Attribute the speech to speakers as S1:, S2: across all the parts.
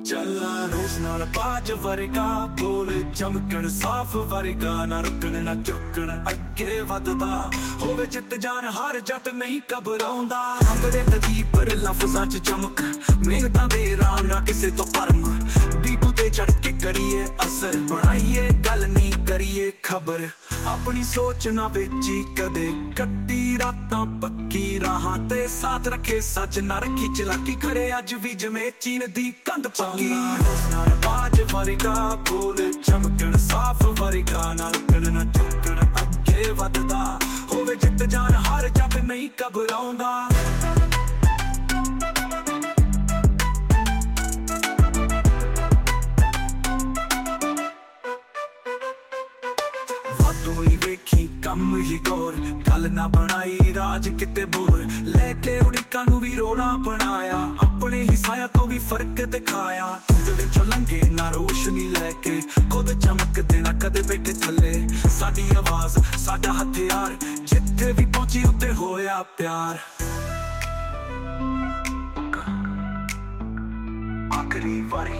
S1: ਚੱਲਾਂ ਰੋਜ਼ ਨਾਲ ਬਾਜ ਵਰਗਾ ਬੋਲ ਚਮਕਣ ਸਾਫ਼ ਵਰਗਾ ਨਾ ਰੁਕਣ ਨਾ ਝੁਕਣ ਅੱਗੇ ਵੱਧਦਾ ਹੋਵੇ ਜਿੱਤ ਜਾਣ ਹਾਰ ਜੱਟ ਨਹੀਂ ਘਬਰਾਉਂਦਾ ਅੰਬਰੇ ਤਦੀ ਪਰ ਲਫ਼ਜ਼ਾਂ 'ਚ ਚਮਕ ਮਿਹਨਤਾਂ ਦੇ ਰਾਹ ਨਾ ਕਿਸੇ ਤੋਂ ਪਰਮ ਡੀਪੂ ਤੇ ਚੜ ਕੇ ਕਰੀਏ ਅਸਰ ਬਣਾਈਏ ਗੱਲ ਨਹੀਂ ਕਰੀਏ ਖਬਰ ਆਪਣੀ ਸੋਚ ਨਾ ਵੇਚੀ ਕਦੇ ਕੱਟੀ ਰਾਤਾਂ ਪੱਕੀ ਰਾਹਾਂ ਤੇ ਸਾਥ ਰੱਖੇ ਸੱਚ ਨਾ ਰੱਖੀ ਚਲਾਕੀ ਕਰੇ ਅੱਜ ਵੀ ਜਿਵੇਂ ਚੀਨ ਦੀ ਕੰਧ ਪੱਕੀ ਨਾਲ ਬਾਜ ਵਰਗਾ ਬੋਲ ਚਮਕਣ ਸਾਫ਼ ਵਰਗਾ ਨਾਲ ਕਰਨਾ ਝੁਕਣ ਅੱਗੇ ਵੱਧਦਾ ਹੋਵੇ ਜਿੱਤ ਜਾਣ ਹਾਰ ਜੱਟ ਨਹੀਂ ਘਬਰਾਉਂਦਾ ਤੂੰ ਵੇਖੀ ਕੰਮ ਹੀ ਗੌਰ ਗੱਲ ਨਾ ਬਣਾਈ ਰਾਜ ਕਿਤੇ ਬੋਰ ਲੈ ਕੇ ਉੜੀਕਾਂ ਨੂੰ ਵੀ ਰੋਣਾ ਬਣਾਇਆ ਆਪਣੇ ਹੀ ਸਾਇਆ ਤੋਂ ਵੀ ਫਰਕ ਦਿਖਾਇਆ ਉਹਦੇ ਵਿੱਚੋਂ ਲੰਘੇ ਨਾ ਰੋਸ਼ਨੀ ਲੈ ਕੇ ਖੁਦ ਚਮਕਦੇ ਨਾ ਕਦੇ ਬੈਠੇ ਥੱਲੇ ਸਾਡੀ ਆਵਾਜ਼ ਸਾਡਾ ਹਥਿਆਰ ਜਿੱਥੇ ਵੀ ਪਹੁੰਚੀ ਉੱਤੇ ਹੋਇਆ ਪਿਆਰ ਆਖਰੀ ਵਾਰੀ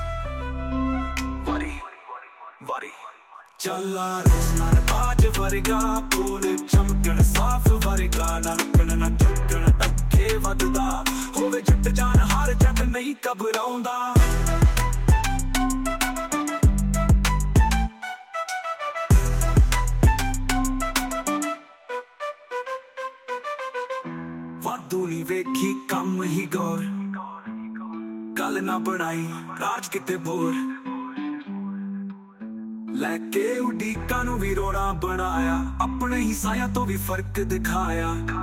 S1: ਚੱਲਾਂ ਰੋਜ਼ ਨਾਲ ਬਾਜ ਵਰਗਾ ਬੋਲ ਚਮਕਣ ਸਾਫ਼ ਵਰਗਾ ਨਾ ਰੁਕਣ ਨਾ ਝੁਕਣ ਅੱਗੇ ਵੱਧਦਾ ਹੋਵੇ ਜਿੱਤ ਜਾਣ ਹਾਰ ਜੱਟ ਨਹੀਂ ਘਬਰਾਉਂਦਾ ਵਾਧੂ ਨੀ ਵੇਖੀ ਕੰਮ ਹੀ ਗੌਰ ਗੱਲ ਨਾ ਬਣਾਈ ਰਾਜ ਕਿਤੇ ਬੋਰ ਲੈ ਕੇ ਉਡੀਕਾਂ ਨੂੰ ਵੀ ਰੋਣਾ ਬਣਾਇਆ ਆਪਣੇ ਹੀ ਸਾਇਆ ਤੋਂ ਵੀ ਫਰਕ ਦਿਖਾਇਆ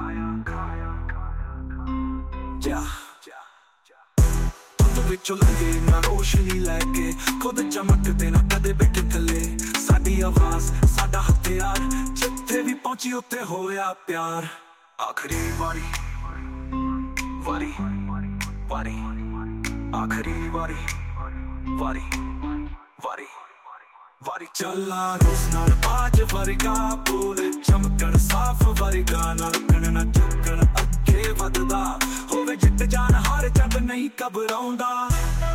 S1: ਧੁੰਦ ਵਿੱਚੋਂ ਲੰਘੇ ਨਾ ਰੋਸ਼ਨੀ ਲੈ ਕੇ ਖੁਦ ਚਮਕਦੇ ਨਾ ਕਦੇ ਬੈਠੇ ਥੱਲੇ ਸਾਡੀ ਆਵਾਜ਼ ਸਾਡਾ ਹਥਿਆਰ ਜਿੱਥੇ ਵੀ ਪਹੁੰਚੀ ਉੱਤੇ ਹੋਇਆ ਪਿਆਰ ਆਖਰੀ ਵਾਰੀ ਆਖਰੀ ਵਾਰੀ ਚੱਲਾਂ ਰੋਜ਼ ਨਾਲ ਬਾਜ ਵਰਗਾ ਬੋਲ ਚਮਕਣ ਸਾਫ਼ ਵਰਗਾ ਨਾ ਰੁਕਣ ਨਾ ਝੁਕਣ ਅੱਗੇ ਵੱਧਦਾ ਹੋਵੇ ਜਿੱਤ ਜਾਣ ਹਾਰ ਜੱਟ ਨਹੀਂ ਘਬਰਾਉਂਦਾ